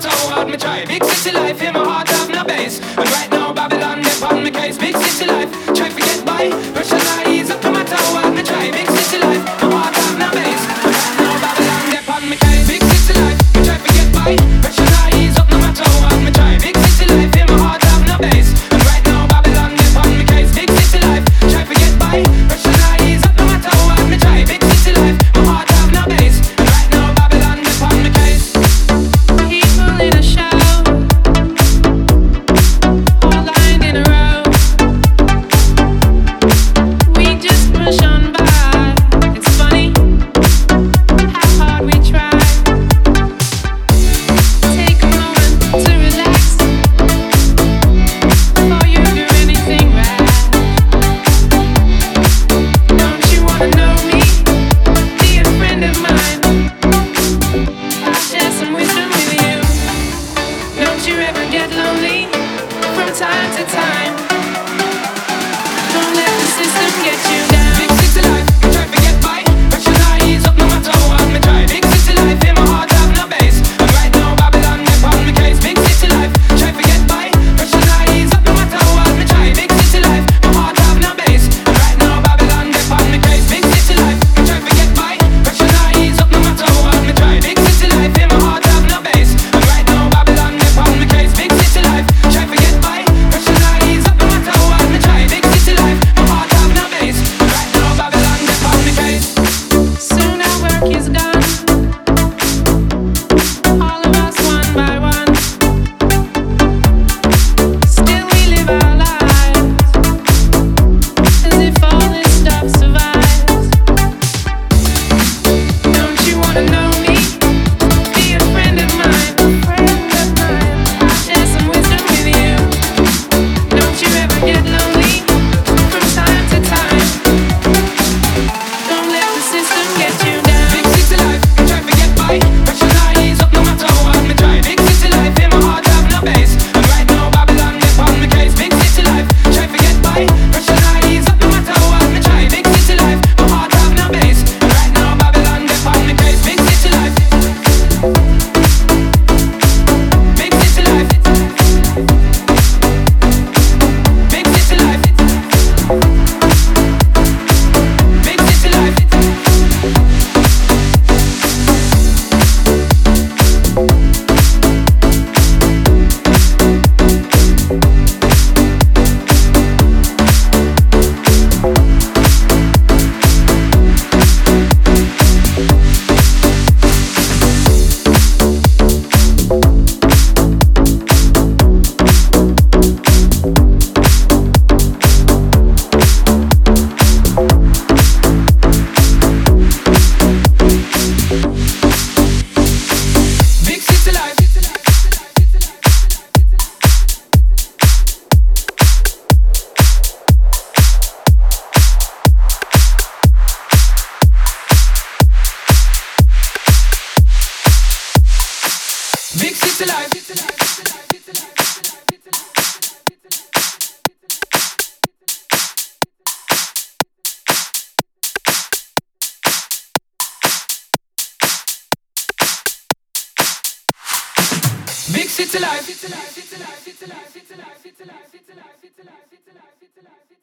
toe, hard me try. Big city life, in my heart have no base. And right now Babylon, they on me case. Big city life, try to get by. Pressure ease up to my toe, hard me try. Big city life, my heart have no base. And right now Babylon, they on me case. Big city life, me try to get by. Pressure ease up to my toe, hard me try. Big city life, in my heart have no base. And right now Babylon, they on me case. Big city life, try to get by. Pressure ease up to my toe, hard me try. Big city life, my heart have no base. And right now Babylon, they on me case. People in a show, all lined in a row. We just push on by. It's funny how hard we try. Take a moment to relax before you do anything rash. Don't you wanna know me? Be a friend of mine. I'll share some wisdom with you. Don't you ever get lonely from time to time. Don't let the system get you down. Big city life, try to get by. Pressure ease up, no matter what me try. Big city life, in my heart have no base. And right now Babylon, they on me case. Big city life, try to get by. Pressure ease up, no matter what me try. Big city life, my heart have no base. And right now Babylon, they on me case. Big city life, try to get by. Pressure ease up, no matter what me try. Big city life, in my heart have no base. And right now Babylon, they on me case. Big city life, try to get by. Pressure ease up, no matter what me try. Big city life, my heart have no base. And right now Babylon, they on me case. Soon our work is done. All of us one by one. Still we live our lives as if all this stuff survives. Don't you wanna know me? Be a friend of mine. I'll share some wisdom with you. Don't you ever get lonely from time to time. Don't let the system get you down. Big city life, try to get by. Pressure ease up, no matter what me try. Big city life, in my heart have no base. And right now Babylon, they on me case. Big city life, try to get by. Pressure ease up, no matter what me try. Big city life, my heart have no base. And right now Babylon, they on me case. Big city life, big city life, big city life, big city life. Big city life. Big city life. Big city life.